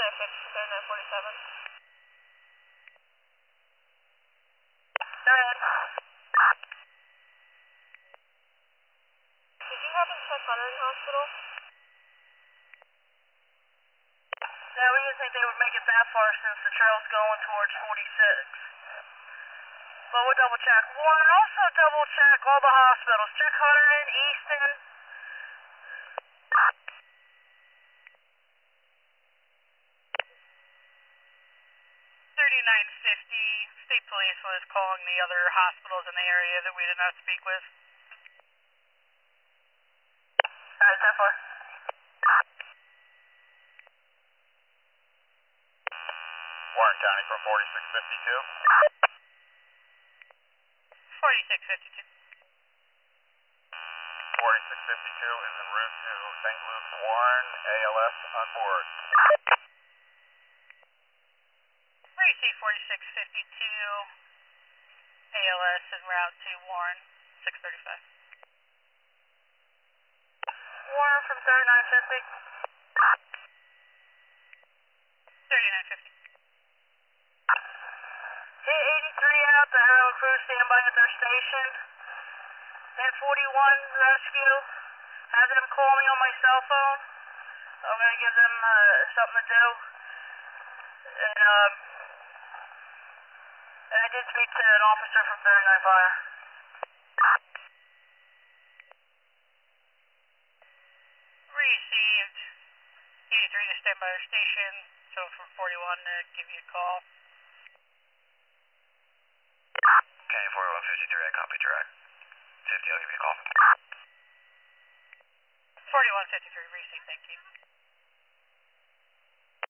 3947. Go ahead. Did you happen to check Hunter in hospital? No, we didn't think they would make it that far since the trail's going towards 46. But we'll double check. Warren, also double check all the hospitals. Check Hunter in, Easton. 3950, State Police was calling the other hospitals in the area that we did not speak with. Alright, 10-4. Warren County from 4652. 4652. 4652 is en route to St. Luke's. Warren, ALS on board. Receive 4652. ALS en route to Warren, 635. Warren from 3950. 3950. Hit 83 out, the Arrow crew standby at their station. Hit 41 rescue. Have them call me on my cell phone. I'm going to give them something to do. And I did speak to an officer from 39 Fire. Received. 83 to stand by our station. So from 41 to give you a call. Okay, 4153, I copy direct. 50, I'll give you a call. 4153, received, thank you.